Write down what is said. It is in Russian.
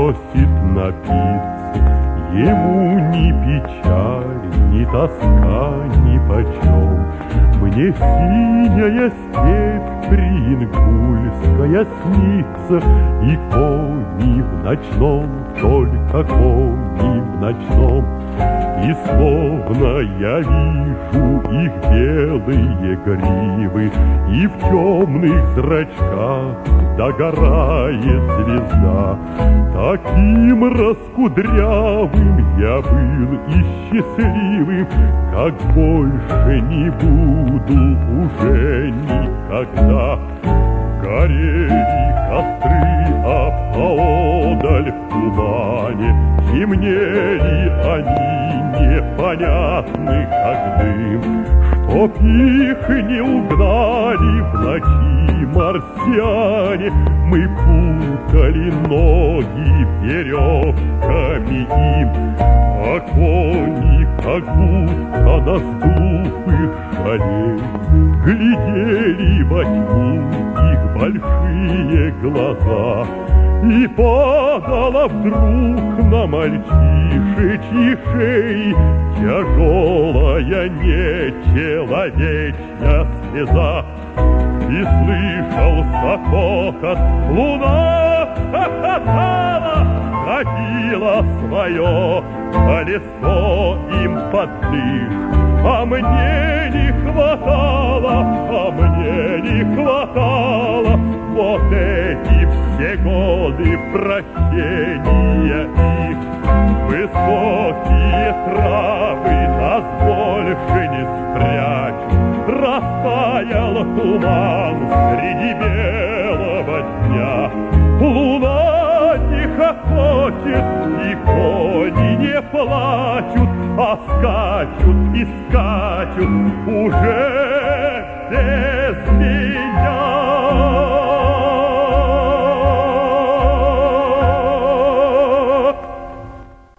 просит напиться. Ему ни печаль, ни тоска, ни почем. Мне синяя степь приингульская снится, и кони в ночном, только кони в ночном. И словно я вижу их белые гривы, и в темных зрачках догорает звезда. Таким раскудрявым я был и счастливым, как больше не буду уже никогда. Горели костры, а поодаль в тумане темнели они, непонятны, как дым. Чтоб их не угнали в ночи марсиане, мы путали ноги веревками им. А кони, как будто на сдувых шалей, глядели во тьму их большие глаза. И падала вдруг на мальчишечьи шеи тяжелая нечеловечья слеза. И слышался хохот, луна хохотала, катила свое колесо им под дых. А мне не хватало, вот эти все годы прощения их. Высокие травы нас больше не спрячут, растаял туман среди белого дня. Луна не хохочет, и кони не плачут, а скачут и скачут уже без меня.